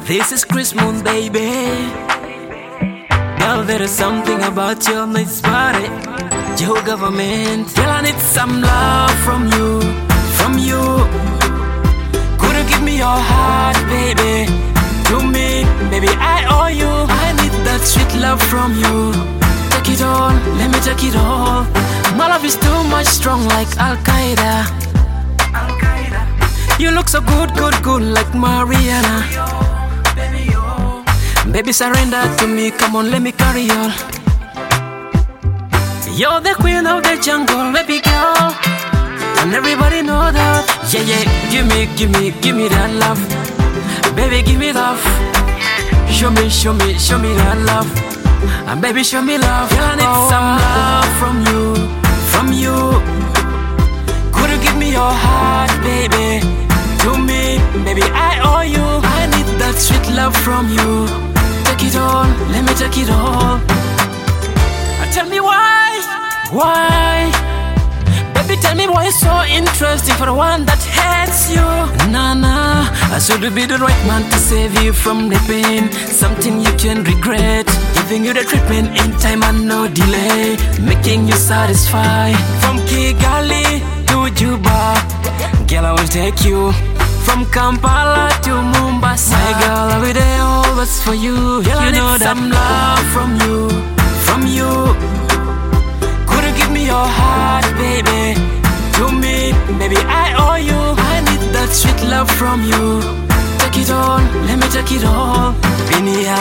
This is Chris Moon, baby. Girl, there is something about your nice body. Your government. Girl, I need some love from you. From you. Could you give me your heart, baby? To me, baby, I owe you. I need that sweet love from you. Take it all, let me take it all. My love is too much strong like Al-Qaeda. You look so good, good, good like Mariana. Baby, surrender to me, come on, let me carry on. You're the queen of the jungle, baby girl, and everybody know that. Yeah, yeah, give me that love. Baby, give me love. Show me that love. And baby, show me love. Girl, I need some love from you. From you. Could you give me your heart, baby? To me, baby, I owe you. I need that sweet love from you. Take it all, let me take it all. Tell me why? Baby, tell me why it's so interesting for the one that hates you. Nah, I should be the right man to save you from the pain. Something you can regret. Giving you the treatment in time and no delay. Making you satisfied. From Kigali to Juba, girl, I will take you. From Kampala to Mombasa, my girl, I'll be there always for you. Girl, you know that some love from you. From you. Could you give me your heart, baby? To me, baby, I owe you. I need that sweet love from you. Take it all, let me take it all. Binia,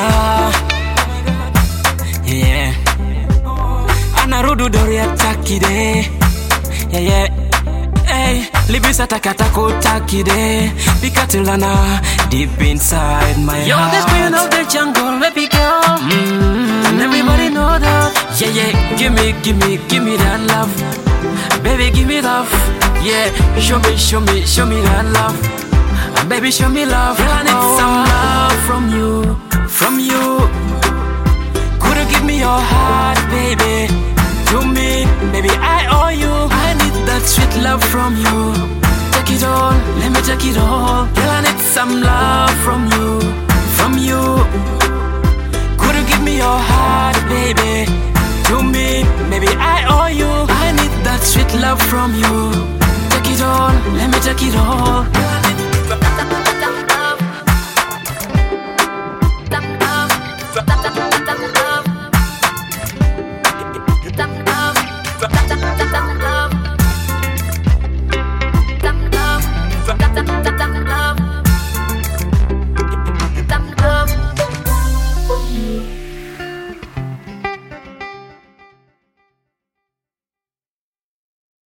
yeah. Anarudu Doria Takide, yeah. Hey, Libisa Takatako Takide, Pikatilana, deep inside my heart. You're the queen of the jungle, baby girl, and everybody know that. Yeah, give me that love. Baby, give me love. Yeah, show me that love. And baby, show me love. Girl, I need some love from you. From you. Could you give me your heart, baby? To me, baby, I owe you. I need that sweet love from you. Take it all, let me take it all. Girl, I need some love from you. From you. Could you give me your heart, baby? To me, baby, I owe you. I need that sweet love from you. Take it all, let me take it all.